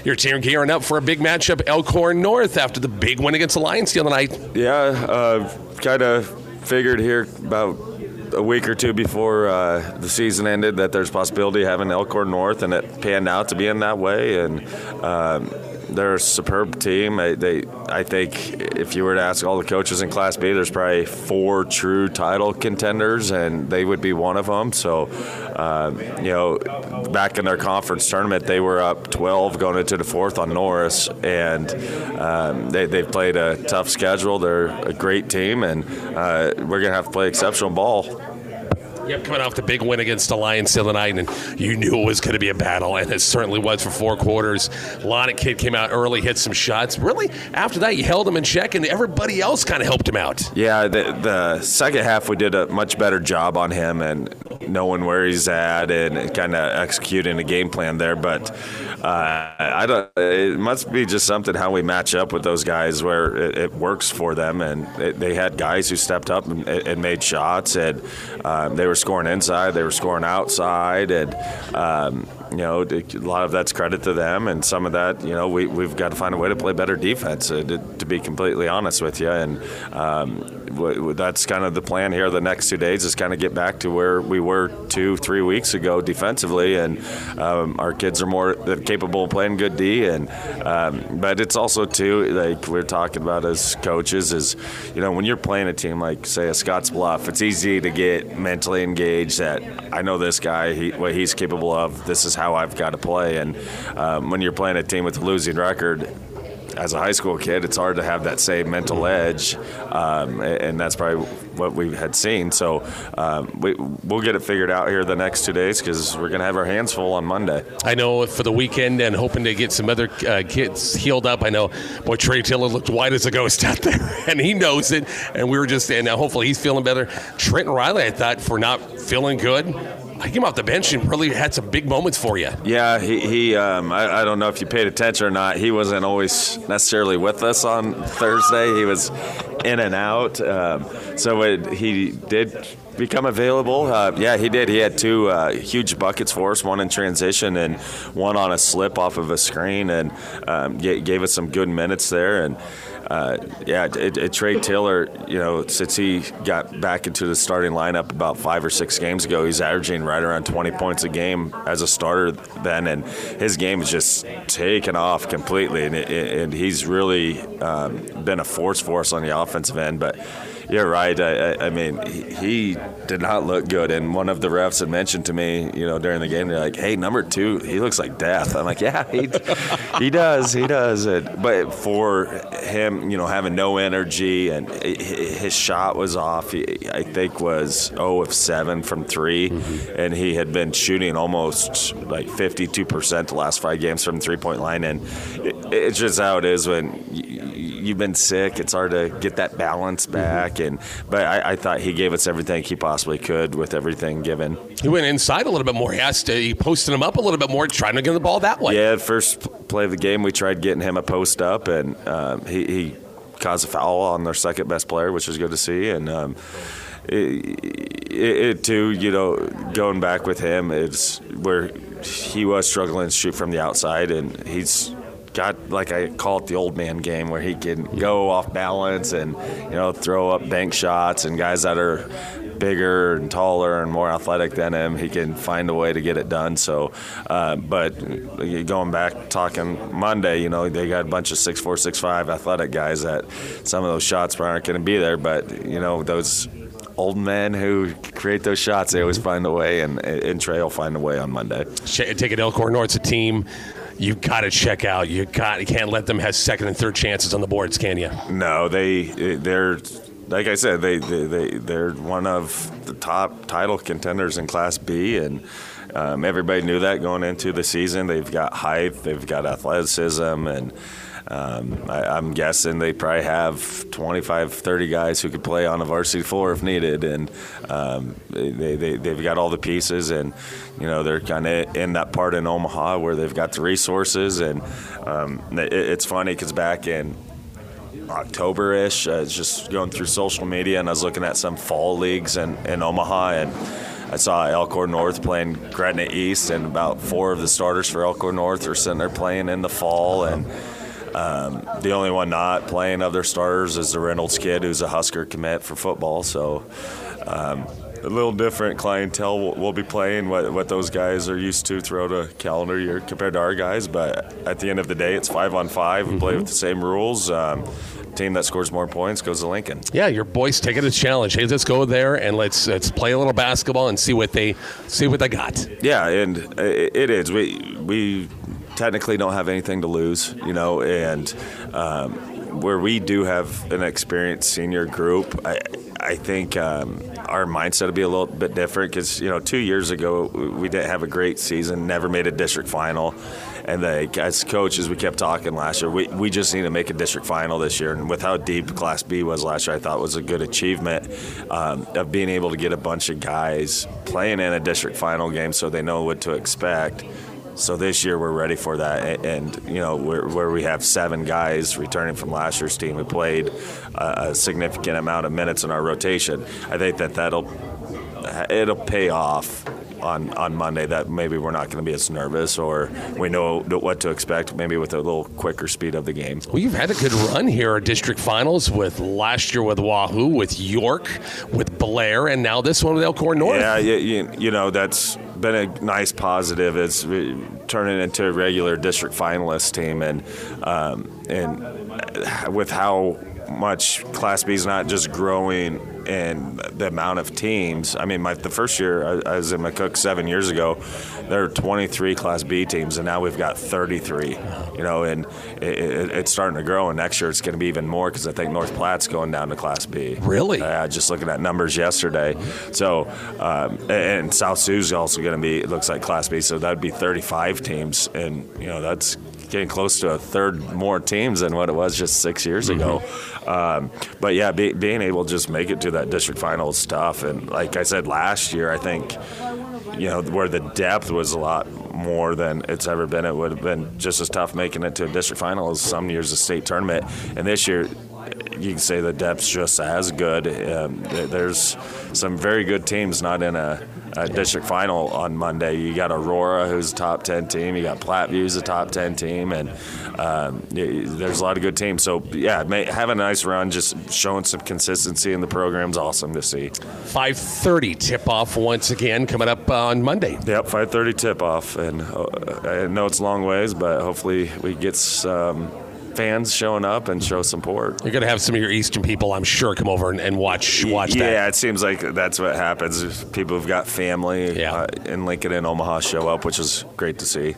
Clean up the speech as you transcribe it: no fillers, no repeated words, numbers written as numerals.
Your team gearing up for a big matchup, Elkhorn North, after the big win against Alliance the other night. Yeah, kind of figured here about a week or two before the season ended that there's a possibility of having Elkhorn North, and it panned out to be in that way. And they're a superb team. I think if you were to ask all the coaches in Class B, there's probably 4 true title contenders, and they would be one of them. So, back in their conference tournament, they were up 12 going into the 4th on Norris, and they've played a tough schedule. They're a great team, and we're going to have to play exceptional ball. Yep, coming off the big win against Alliance the other night, and you knew it was going to be a battle, and it certainly was for 4 quarters. Lonick kid came out early, hit some shots. Really, after that, you held him in check, and everybody else kind of helped him out. Yeah, the second half we did a much better job on him and knowing where he's at and kind of executing a game plan there. But it must be just something how we match up with those guys where it works for them, and they had guys who stepped up and made shots, and they were scoring inside, they were scoring outside, and a lot of that's credit to them, and some of that, we've got to find a way to play better defense, to be completely honest with you. And that's kind of the plan here the next 2 days, is kind of get back to where we were 2-3 weeks ago defensively, and our kids are more capable of playing good D. And but it's also too, like we're talking about as coaches, is when you're playing a team like, say, a Scottsbluff, it's easy to get mentally engaged that I know this guy, what he's capable of, this is how I've got to play. And when you're playing a team with a losing record, as a high school kid, it's hard to have that same mental edge, and that's probably what we had seen. So we'll get it figured out here the next 2 days, because we're going to have our hands full on Monday. I know for the weekend, and hoping to get some other kids healed up. I know, boy, Trey Tiller looked white as a ghost out there, and he knows it. And we were just, and hopefully he's feeling better. Trenton Riley, I thought, for not feeling good, I came off the bench and really had some big moments for you. Yeah, he I don't know if you paid attention or not. He wasn't always necessarily with us on Thursday. He was in and out. He did become available. He did. He had 2 huge buckets for us, one in transition and one on a slip off of a screen, and gave us some good minutes there. And Trey Tiller, since he got back into the starting lineup about 5 or 6 games ago, he's averaging right around 20 points a game as a starter then, and his game has just taken off completely, and he's really been a force for us on the offensive end. But you're right. I mean, he did not look good, and one of the refs had mentioned to me, during the game, they're like, "Hey, number 2, he looks like death." I'm like, "Yeah, he does. But for him, having no energy, and his shot was off. I think was 0 of 7 from 3, and he had been shooting almost like 52% the last 5 games from the 3-point line, and it's just how it is when you've been sick. It's hard to get that balance back. But I thought he gave us everything he possibly could with everything given. He went inside a little bit more. He posted him up a little bit more, trying to get the ball that way. Yeah, first play of the game, we tried getting him a post up, and he caused a foul on their second best player, which was good to see. And going back with him, it's where he was struggling to shoot from the outside, and he's got, like I call it, the old man game, where he can go off balance and throw up bank shots, and guys that are bigger and taller and more athletic than him, he can find a way to get it done. So, but going back, talking Monday, they got a bunch of 6'4", 6'5" athletic guys that some of those shots aren't going to be there, but those old men who create those shots, they always find a way, and Trey will find a way on Monday. Take it, Elkhorn North's a team you got to check out. You can't let them have second and third chances on the boards, can you? No, they're like I said, they're one of the top title contenders in Class B, and everybody knew that going into the season. They've got height, they've got athleticism, and I'm guessing they probably have 25, 30 guys who could play on a varsity floor if needed, and they've got all the pieces, and they're kind of in that part in Omaha where they've got the resources. And it's funny because back in October-ish, just going through social media, and I was looking at some fall leagues in Omaha, and I saw Elkhorn North playing Gretna East, and about 4 of the starters for Elkhorn North are sitting there playing in the fall. And the only one not playing of their starters is the Reynolds kid, who's a Husker commit for football. So a little different clientele we'll be playing, what those guys are used to throughout a calendar year compared to our guys. But at the end of the day, it's 5-on-5. We play with the same rules. Team that scores more points goes to Lincoln. Yeah, your boys take it as a challenge. Hey, let's go there and let's play a little basketball and see what they got. Yeah, and it is. We technically don't have anything to lose, and where we do have an experienced senior group, I think our mindset will be a little bit different because, 2 years ago we didn't have a great season, never made a district final. And as coaches, we kept talking last year, we just need to make a district final this year. And with how deep Class B was last year, I thought was a good achievement of being able to get a bunch of guys playing in a district final game so they know what to expect. So this year we're ready for that, and where we have 7 guys returning from last year's team who played a significant amount of minutes in our rotation. I think it'll pay off on Monday, that maybe we're not going to be as nervous, or we know what to expect, maybe with a little quicker speed of the game. Well, you've had a good run here at district finals with last year with Wahoo, with York, with Blair, and now this one with Elkhorn North. Yeah, that's been a nice positive. It's turning into a regular district finalist team, and with how much Class B is not just growing and the amount of teams. I mean, the first year I was in McCook 7 years ago, there were 23 Class B teams, and now we've got 33. And it's starting to grow. And next year it's going to be even more because I think North Platte's going down to Class B. Really? Just looking at numbers yesterday. So, and South Sioux's also going to be, it looks like Class B. So that'd be 35 teams, and that's getting close to a third more teams than what it was just 6 years ago. But yeah, being able to just make it to that district final is tough. And like I said, last year, I think, where the depth was a lot more than it's ever been, it would have been just as tough making it to a district final as some years a state tournament. And this year, you can say the depth's just as good. There's some very good teams not in a district final on Monday. You got Aurora, who's a top 10 team. You got Platteview, who's a top 10 team, and there's a lot of good teams. So yeah, having a nice run, just showing some consistency in the program's awesome to see. 5:30 tip-off once again coming up on Monday. Yep, 5:30 tip-off, and I know it's a long ways, but hopefully we get fans showing up and show support. You're going to have some of your Eastern people, I'm sure, come over and watch that. Yeah, it seems like that's what happens. People who've got family in Lincoln and Omaha show up, which is great to see.